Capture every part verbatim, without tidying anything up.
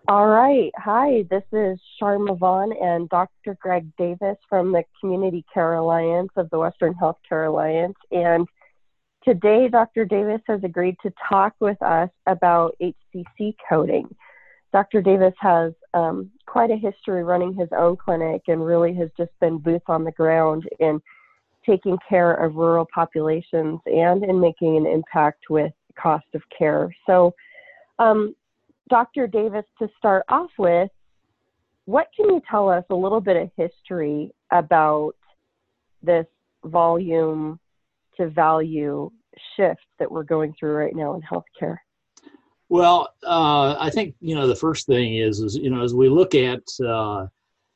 All right. Hi, this is Sharma Vaughn and Doctor Greg Davis from the Community Care Alliance of the Western Healthcare Alliance. And today, Doctor Davis has agreed to talk with us about H C C coding. Doctor Davis has um, quite a history running his own clinic and really has just been boots on the ground in taking care of rural populations and in making an impact with cost of care. So, um, Doctor Davis, to start off with, what can you tell us a little bit of history about this volume to value shift that we're going through right now in healthcare? Well, uh, I think, you know, the first thing is, is, you know, as we look at uh,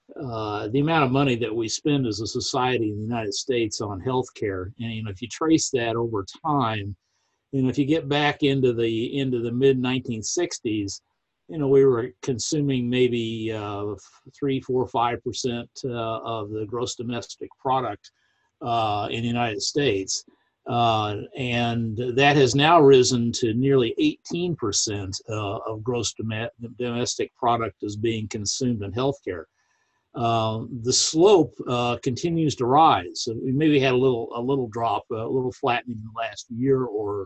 uh, the amount of money that we spend as a society in the United States on healthcare, and, you know, if you trace that over time, you know, if you get back into the into the mid nineteen sixties, you know, we were consuming maybe uh, three, four, five percent uh, of the gross domestic product uh, in the United States. Uh, and that has now risen to nearly eighteen percent uh, of gross dom- domestic product is being consumed in healthcare. Uh, the slope uh, continues to rise. So we maybe had a little a little drop, a little flattening in the last year or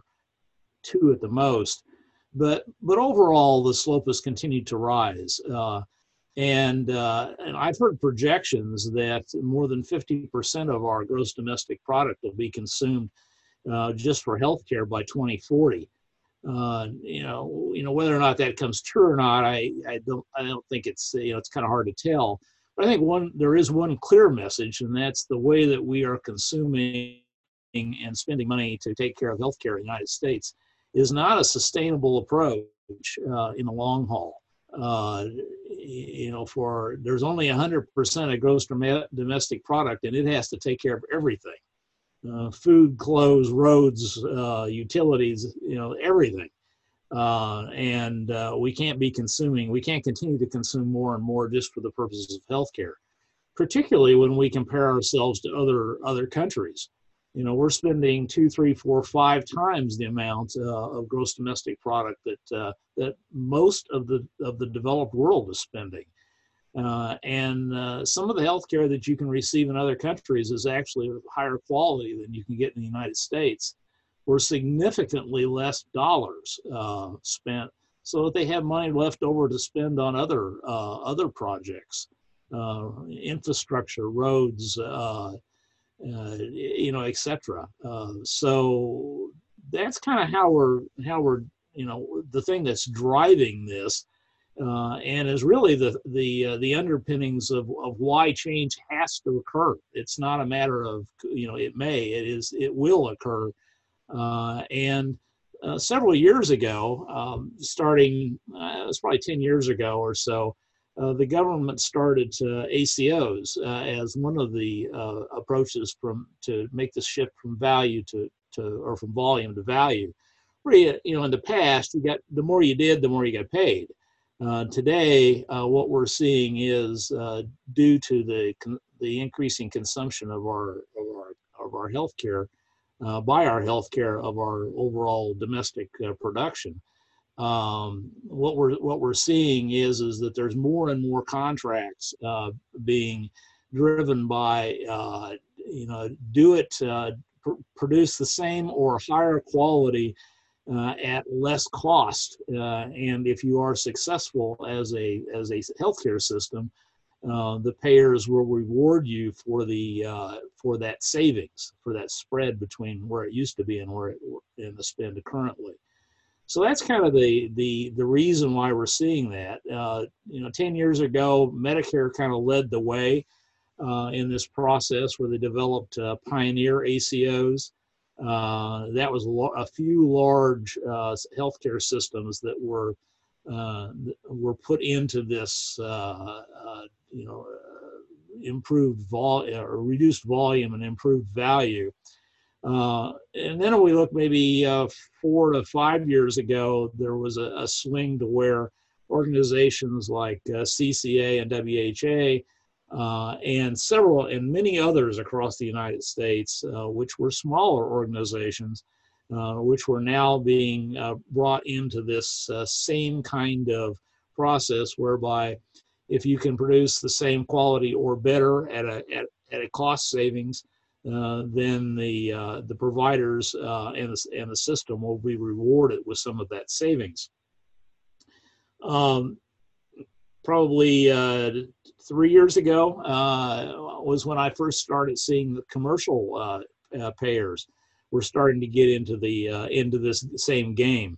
two at the most, but but overall the slope has continued to rise. Uh, and, uh, and I've heard projections that more than fifty percent of our gross domestic product will be consumed uh, just for healthcare by twenty forty. Uh, you know, you know whether or not that comes true or not, I, I don't I don't think it's you know it's kind of hard to tell. But I think one there is one clear message, and that's the way that we are consuming and spending money to take care of healthcare in the United States is not a sustainable approach uh, in the long haul. Uh, you know, for there's only one hundred percent of gross domestic product, and it has to take care of everything. Uh, food, clothes, roads, uh, utilities, you know, everything. Uh, and uh, we can't be consuming, we can't continue to consume more and more just for the purposes of healthcare, particularly when we compare ourselves to other other countries. You know, we're spending two, three, four, five times the amount uh, of gross domestic product that uh, that most of the of the developed world is spending. Uh, and uh, some of the healthcare that you can receive in other countries is actually of higher quality than you can get in the United States, for significantly less dollars uh, spent, so that they have money left over to spend on other uh, other projects, uh, infrastructure, roads, uh, uh, you know, et cetera. Uh, so that's kind of how we're how we're you know the thing that's driving this uh, and is really the the uh, the underpinnings of, of why change has to occur. It's not a matter of you know it may it is it will occur. Uh, and uh, several years ago, um, starting uh, it was probably ten years ago or so, uh, the government started uh, A C Os uh, as one of the uh, approaches from to make the shift from value to to or from volume to value. Where you, you know in the past you got the more you did, the more you got paid. Uh, today, uh, what we're seeing is uh, due to the the increasing consumption of our of our of our healthcare uh, by our healthcare of our overall domestic uh, production. Um, what we're what we're seeing is is that there's more and more contracts uh, being driven by uh, you know do it uh, pr- produce the same or higher quality uh, at less cost. Uh, and if you are successful as a as a healthcare system, uh, the payers will reward you for the uh, for that savings, for that spread between where it used to be and where it in the spend currently. So that's kind of the the the reason why we're seeing that. Uh, you know, ten years ago, Medicare kind of led the way uh, in this process where they developed uh, pioneer A C Os. Uh, that was a few large uh, healthcare systems that were uh, were put into this, uh, uh, you know, uh, improved vol or reduced volume and improved value. Uh, and then we look maybe uh, four to five years ago, there was a, a swing to where organizations like uh, C C A and W H A uh, and several and many others across the United States, uh, which were smaller organizations, uh, which were now being uh, brought into this uh, same kind of process whereby if you can produce the same quality or better at a, at, at a cost savings, uh, then the, uh, the providers uh, and, the, and the system will be rewarded with some of that savings. Um, probably uh, three years ago uh, was when I first started seeing the commercial uh, uh, payers were starting to get into the uh, into this same game,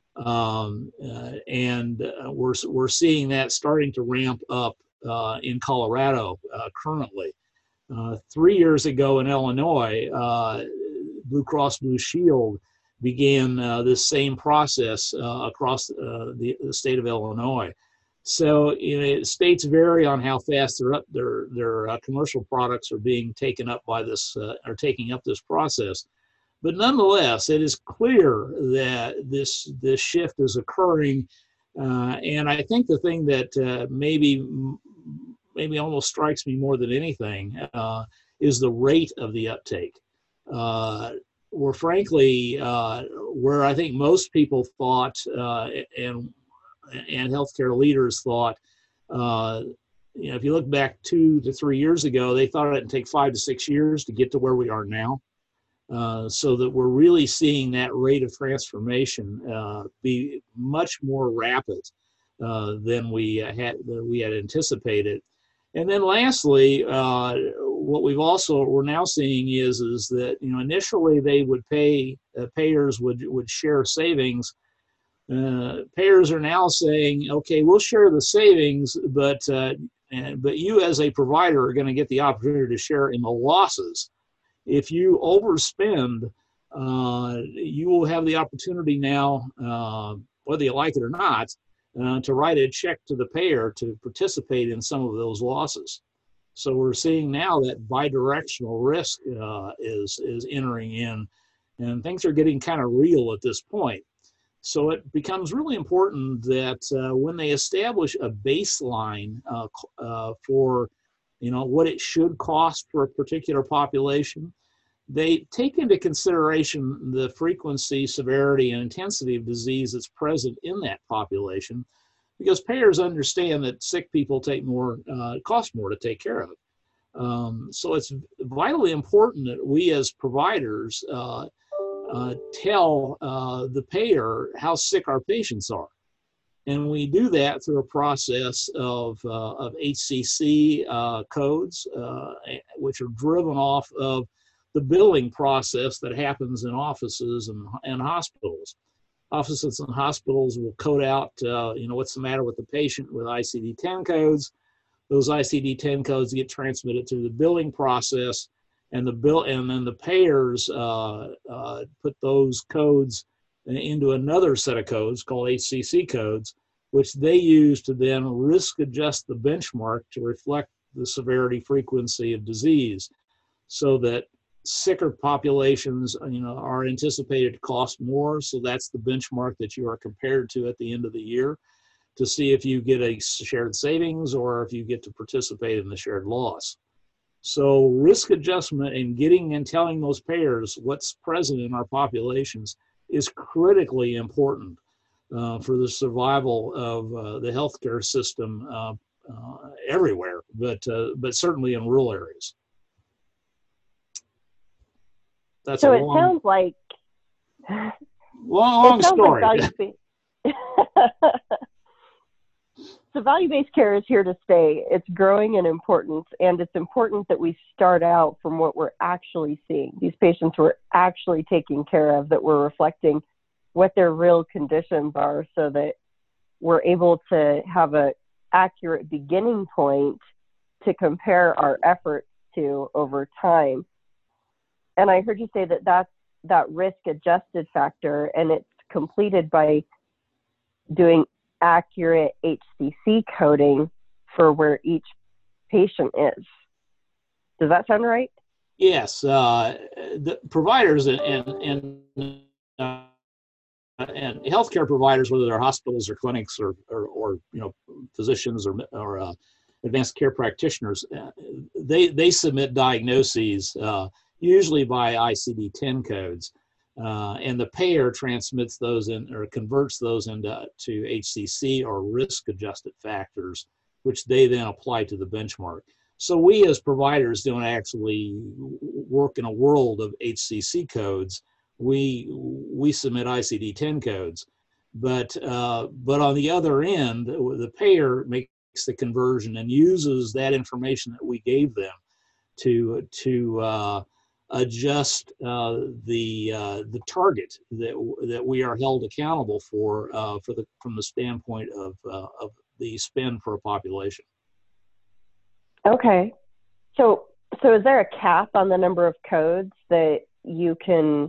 um, uh, and uh, we're we're seeing that starting to ramp up uh, in Colorado uh, currently. Uh, three years ago in Illinois, uh, Blue Cross Blue Shield began uh, this same process uh, across uh, the, the state of Illinois. So you know, states vary on how fast their up their their uh, commercial products are being taken up by this uh, are taking up this process. But nonetheless, it is clear that this this shift is occurring, uh, and I think the thing that uh, maybe maybe almost strikes me more than anything uh, is the rate of the uptake. Uh, where frankly, uh, where I think most people thought uh, and and healthcare leaders thought, uh, you know, if you look back two to three years ago, they thought it'd take five to six years to get to where we are now. Uh, so that we're really seeing that rate of transformation uh, be much more rapid uh, than we had than we had anticipated. And then lastly, uh, what we've also we're now seeing is is that you know initially they would pay uh, payers would would share savings. Uh, payers are now saying, okay, we'll share the savings, but uh, and, but you as a provider are going to get the opportunity to share in the losses. If you overspend, uh, you will have the opportunity now, uh, whether you like it or not, uh, to write a check to the payer to participate in some of those losses. So we're seeing now that bidirectional risk uh, is, is entering in, and things are getting kind of real at this point. So it becomes really important that uh, when they establish a baseline uh, uh, for you know, what it should cost for a particular population, they take into consideration the frequency, severity, and intensity of disease that's present in that population, because payers understand that sick people take more, uh, cost more to take care of. Um, so it's vitally important that we as providers uh, uh, tell uh, the payer how sick our patients are. And we do that through a process of, uh, of H C C uh, codes, uh, which are driven off of the billing process that happens in offices and, and hospitals. Offices and hospitals will code out, uh, you know, what's the matter with the patient with I C D ten codes. Those I C D ten codes get transmitted through the billing process, and the bill, and then the payers uh, uh, put those codes into another set of codes called H C C codes, which they use to then risk adjust the benchmark to reflect the severity, frequency of disease, so that sicker populations, you know, are anticipated to cost more. So that's the benchmark that you are compared to at the end of the year to see if you get a shared savings or if you get to participate in the shared loss. So risk adjustment and getting and telling those payers what's present in our populations is critically important uh, for the survival of uh, the healthcare system uh, uh, everywhere, but uh, but certainly in rural areas. That's so a it long, sounds like long, long it sounds story. Like value-based, so value-based care is here to stay. It's growing in importance, and it's important that we start out from what we're actually seeing. These patients we're actually taking care of, that we're reflecting what their real conditions are, so that we're able to have an accurate beginning point to compare our efforts to over time. And I heard you say that that's that risk-adjusted factor, and it's completed by doing accurate H C C coding for where each patient is. Does that sound right? Yes, uh, the providers and and and, uh, and healthcare providers, whether they're hospitals or clinics or or, or you know physicians or or uh, advanced care practitioners, uh, they they submit diagnoses uh, usually by I C D ten codes. Uh, and the payer transmits those in or converts those into to H C C or risk adjusted factors, which they then apply to the benchmark. So we as providers don't actually work in a world of H C C codes. We we submit I C D ten codes, but uh, but on the other end, the payer makes the conversion and uses that information that we gave them to to uh, adjust uh, the uh, the target that that we are held accountable for uh, for the from the standpoint of uh, of the spend for a population. Okay, so so is there a cap on the number of codes that you can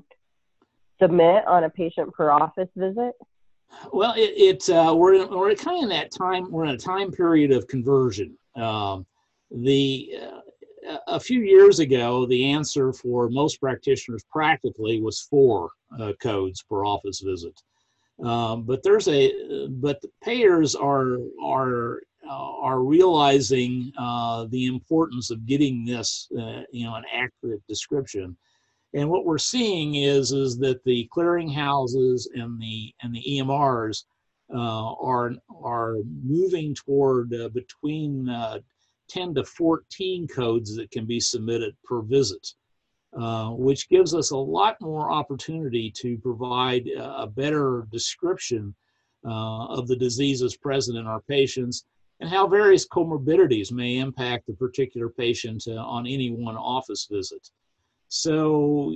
submit on a patient per office visit? Well, it, it uh, we're in, we're kind of in that time. We're in a time period of conversion. Um, the uh, a few years ago, the answer for most practitioners practically was four uh, codes per office visit. Um, but there's a but the payers are are uh, are realizing uh, the importance of getting this uh, you know an accurate description. And what we're seeing is is that the clearinghouses and the and the E M Rs uh, are are moving toward uh, between uh, ten to fourteen codes that can be submitted per visit, uh, which gives us a lot more opportunity to provide a better description uh, of the diseases present in our patients and how various comorbidities may impact the particular patient uh, on any one office visit. So,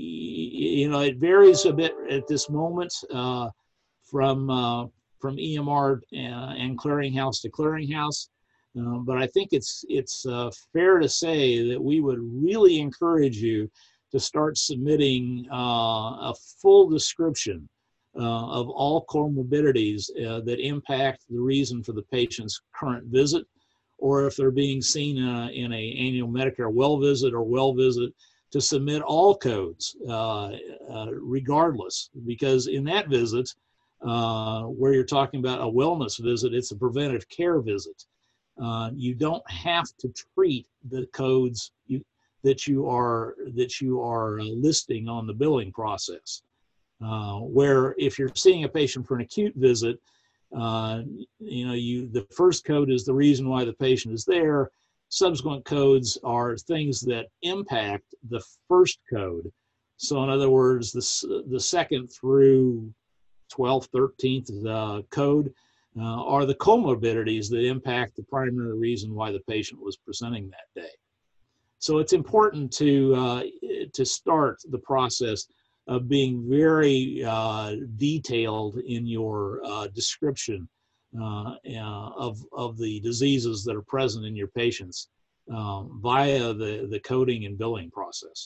you know, it varies a bit at this moment uh, from uh, from E M R and, and clearinghouse to clearinghouse. Uh, but I think it's it's uh, fair to say that we would really encourage you to start submitting uh, a full description uh, of all comorbidities uh, that impact the reason for the patient's current visit, or if they're being seen uh, in a annual Medicare well visit or well visit, to submit all codes uh, uh, regardless, because in that visit, uh, where you're talking about a wellness visit, it's a preventive care visit. Uh, you don't have to treat the codes you, that you are that you are uh, listing on the billing process. Uh, where if you're seeing a patient for an acute visit, uh, you know, you the first code is the reason why the patient is there. Subsequent codes are things that impact the first code. So in other words, the, the second through twelfth, thirteenth uh, code uh, are the comorbidities that impact the primary reason why the patient was presenting that day. So it's important to, uh, to start the process of being very uh, detailed in your uh, description Uh, uh, of, of the diseases that are present in your patients um, via the, the coding and billing process.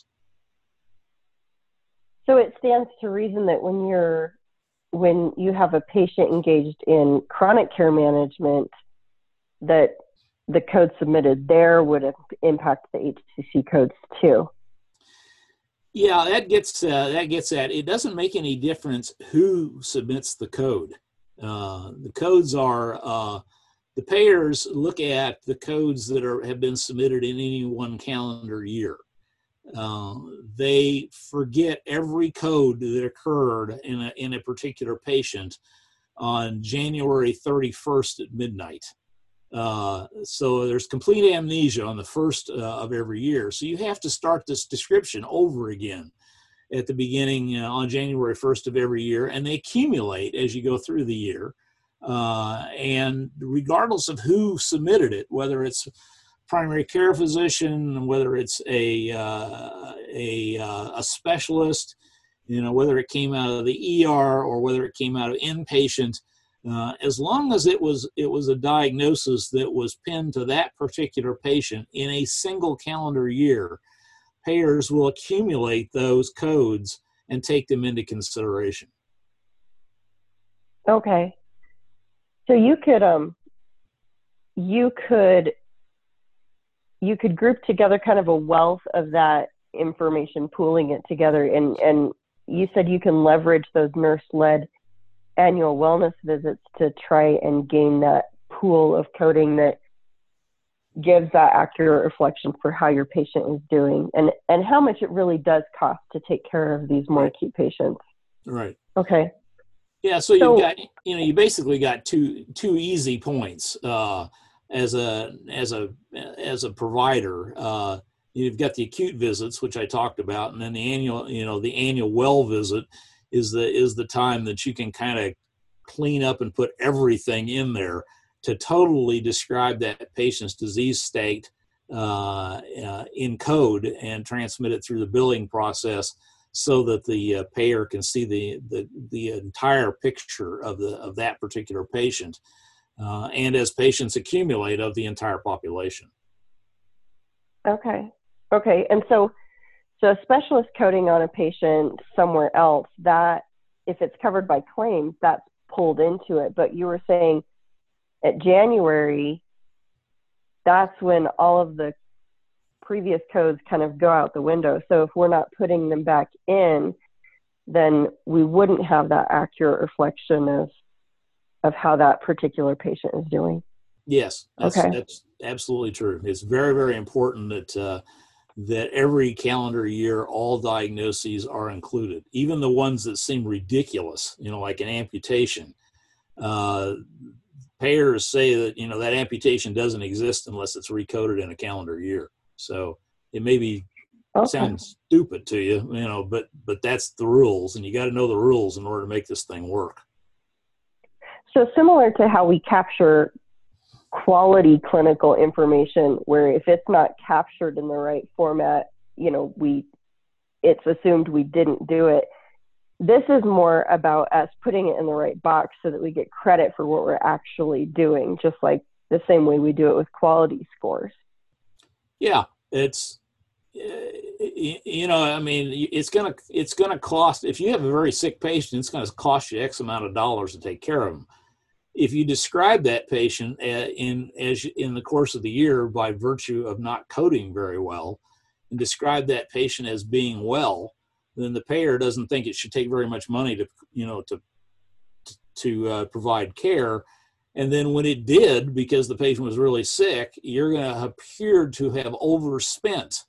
So it stands to reason that when you're when you have a patient engaged in chronic care management, that the code submitted there would impact the H C C codes too. Yeah, that gets uh, that gets at it. Doesn't make any difference who submits the code. Uh, the codes are, uh, the payers look at the codes that are have been submitted in any one calendar year. Uh, they forget every code that occurred in a, in a particular patient on January thirty-first at midnight. Uh, so there's complete amnesia on the first uh, of every year. So you have to start this description over again at the beginning uh, on January first of every year, and they accumulate as you go through the year. Uh, and regardless of who submitted it, whether it's primary care physician, whether it's a uh, a, uh, a specialist, you know, whether it came out of the E R or whether it came out of inpatient, uh, as long as it was it was a diagnosis that was pinned to that particular patient in a single calendar year, payers will accumulate those codes and take them into consideration. Okay. So you could um you could you could group together kind of a wealth of that information, pooling it together, and and you said you can leverage those nurse-led annual wellness visits to try and gain that pool of coding that gives that accurate reflection for how your patient is doing and, and how much it really does cost to take care of these more Right. acute patients. Right. Okay. Yeah. So, So, you've got, you know, you basically got two, two easy points, uh, as a, as a, as a provider. Uh, you've got the acute visits, which I talked about, and then the annual, you know, the annual well visit is the, is the time that you can kind of clean up and put everything in there to totally describe that patient's disease state uh, uh, in code and transmit it through the billing process, so that the uh, payer can see the, the the entire picture of the of that particular patient, uh, and as patients accumulate, of the entire population. okay. Okay. And so, so a specialist coding on a patient somewhere else, that if it's covered by claims, that's pulled into it. But you were saying at January, that's when all of the previous codes kind of go out the window. So if we're not putting them back in, then we wouldn't have that accurate reflection of of how that particular patient is doing. Yes, that's Okay. that's absolutely true. It's very, very important that uh, that every calendar year all diagnoses are included, even the ones that seem ridiculous, you know, like an amputation. Uh, payers say that, you know, that amputation doesn't exist unless it's recoded in a calendar year. So it may be Okay. sounds stupid to you, you know, but but that's the rules, and you got to know the rules in order to make this thing work. So similar to how we capture quality clinical information, where if it's not captured in the right format, you know, we it's assumed we didn't do it. This is more about us putting it in the right box so that we get credit for what we're actually doing, just like the same way we do it with quality scores. Yeah, it's you know, I mean, it's gonna it's gonna cost, if you have a very sick patient, it's gonna cost you X amount of dollars to take care of them. If you describe that patient in as in the course of the year by virtue of not coding very well, and describe that patient as being well, then the payer doesn't think it should take very much money to, you know, to to uh, provide care. And then when it did, because the patient was really sick, you're going to appear to have overspent.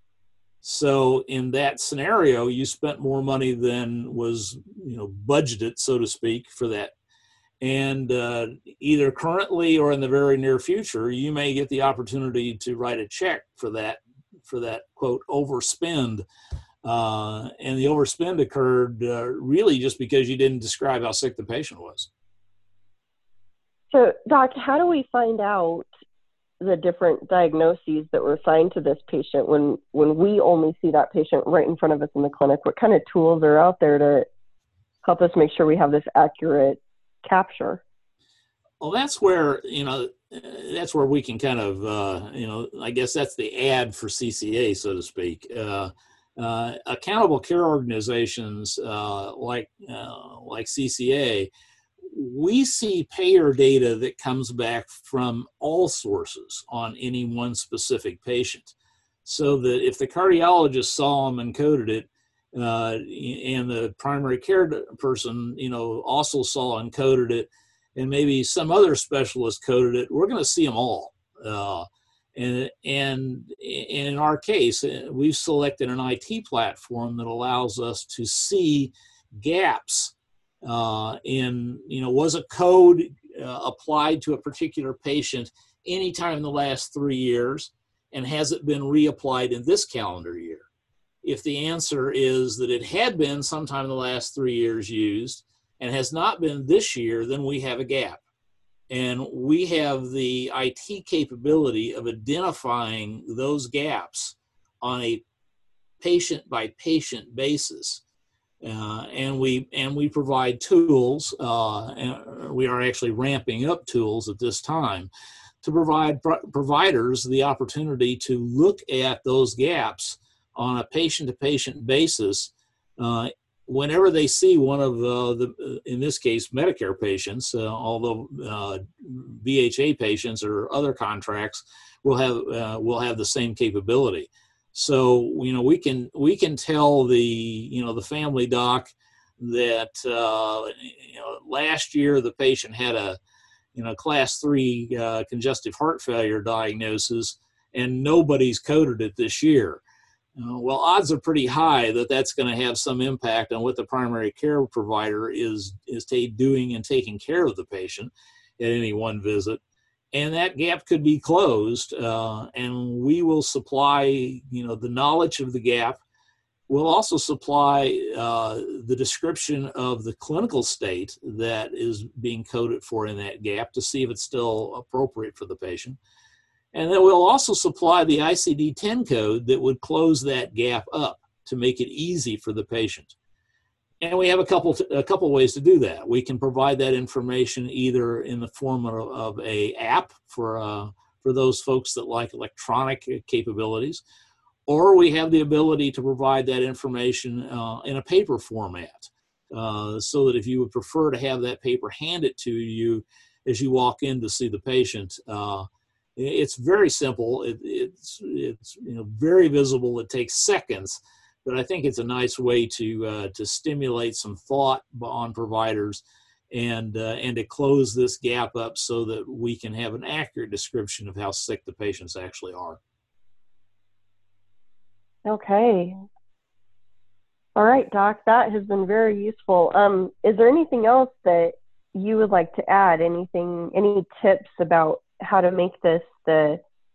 So in that scenario, you spent more money than was, you know, budgeted, so to speak, for that. And uh, either currently or in the very near future, you may get the opportunity to write a check for that, for that quote overspend. Uh, and the overspend occurred uh, really just because you didn't describe how sick the patient was. So, Doc, how do we find out the different diagnoses that were assigned to this patient when, when we only see that patient right in front of us in the clinic? What kind of tools are out there to help us make sure we have this accurate capture? Well, that's where, you know, that's where we can kind of, uh, you know, I guess that's the ad for C C A, so to speak. Uh, uh, accountable care organizations uh, like uh, like C C A, we see payer data that comes back from all sources on any one specific patient. So that if the cardiologist saw them and coded it, uh, and the primary care person, you know, also saw and coded it, and maybe some other specialist coded it, we're going to see them all. Uh, and, and in our case, we've selected an I T platform that allows us to see gaps uh, in, you know, was a code uh, applied to a particular patient anytime in the last three years, and has it been reapplied in this calendar year? If the answer is that it had been sometime in the last three years used and has not been this year, then we have a gap. And we have the I T capability of identifying those gaps on a patient by patient basis. Uh, and we and we provide tools, uh, and we are actually ramping up tools at this time to provide pro- providers the opportunity to look at those gaps on a patient-to-patient basis uh, whenever they see one of uh, the, in this case, Medicare patients, uh, although uh, V H A patients or other contracts will have uh, will have the same capability. So, you know, we can we can tell the, you know, the family doc that uh, you know, last year the patient had a you know, class three uh, congestive heart failure diagnosis, and nobody's coded it this year. Uh, well, odds are pretty high that that's going to have some impact on what the primary care provider is is ta- doing and taking care of the patient at any one visit. And that gap could be closed, uh, and we will supply, you know, the knowledge of the gap. We'll also supply uh, the description of the clinical state that is being coded for in that gap to see if it's still appropriate for the patient. And then we'll also supply the I C D ten code that would close that gap up to make it easy for the patient. And we have a couple a couple ways to do that. We can provide that information either in the form of, of a app for uh, for those folks that like electronic capabilities, or we have the ability to provide that information uh, in a paper format, uh, so that if you would prefer to have that paper handed to you as you walk in to see the patient, uh, it's very simple. It, it's it's you know very visible. It takes seconds, but I think it's a nice way to uh, to stimulate some thought on providers, and uh, and to close this gap up so that we can have an accurate description of how sick the patients actually are. Okay. All right, Doc, that has been very useful. Um, is there anything else that you would like to add? Anything, any tips about how to make this the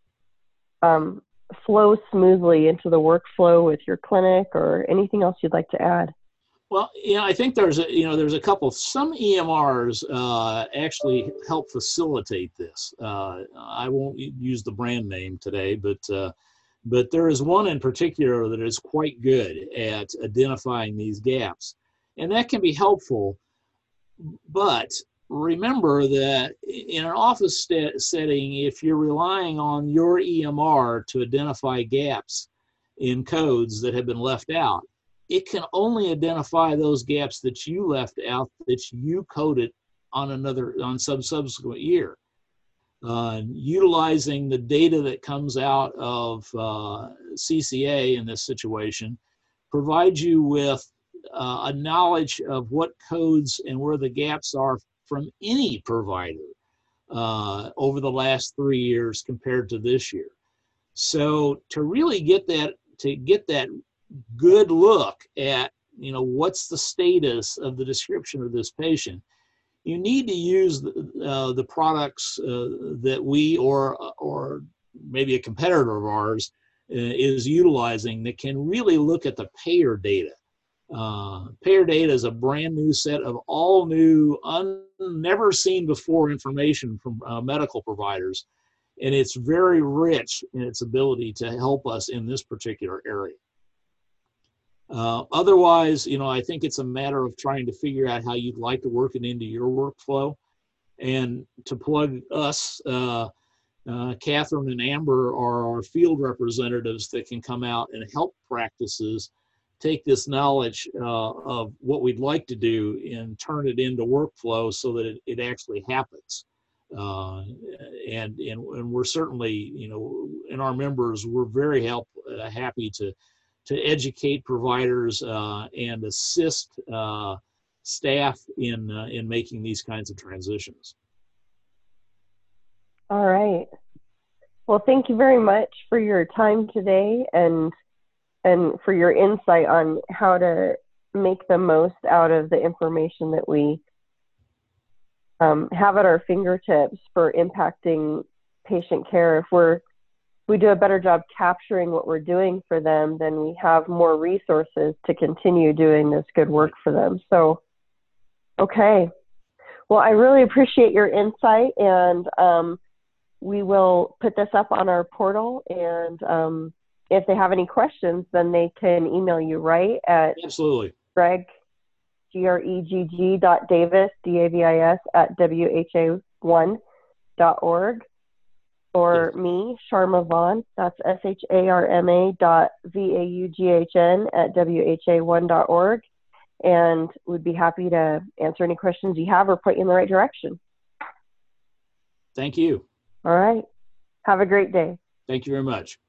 um, flow smoothly into the workflow with your clinic, or anything else you'd like to add? Well, yeah, I think there's a, you know, there's a couple, some E M Rs uh, actually help facilitate this. Uh, I won't use the brand name today, but uh, but there is one in particular that is quite good at identifying these gaps, and that can be helpful. But remember that in an office st- setting, if you're relying on your E M R to identify gaps in codes that have been left out, it can only identify those gaps that you left out, that you coded on another, on some subsequent year. Uh, utilizing the data that comes out of uh, C C A in this situation provides you with uh, a knowledge of what codes and where the gaps are from any provider uh, over the last three years compared to this year. So to really get that, to get that good look at, you know, what's the status of the description of this patient, you need to use the, uh, the products uh, that we or or maybe a competitor of ours uh, is utilizing that can really look at the payer data. Uh, payer data is a brand new set of all new, un, never seen before information from uh, medical providers, and it's very rich in its ability to help us in this particular area. Uh, otherwise, you know, I think it's a matter of trying to figure out how you'd like to work it into your workflow. And to plug us, uh, uh, Catherine and Amber are our field representatives that can come out and help practices take this knowledge uh, of what we'd like to do and turn it into workflow so that it, it actually happens. Uh, and, and and we're certainly, you know, in our members, we're very help, uh, happy to to educate providers uh, and assist uh, staff in uh, in making these kinds of transitions. All right. Well, thank you very much for your time today, and and for your insight on how to make the most out of the information that we um, have at our fingertips for impacting patient care. If we're we do a better job capturing what we're doing for them, then we have more resources to continue doing this good work for them. So, okay. Well, I really appreciate your insight, and um, we will put this up on our portal, and um, if they have any questions, then they can email you, right? At Absolutely. Greg, G R E G G dot Davis, D A V I S, at W H A one dot org. Or me, Sharma Vaughn, that's S H A R M A dot V A U G H N at W H A one dot org. And we'd be happy to answer any questions you have or point you in the right direction. Thank you. All right. Have a great day. Thank you very much.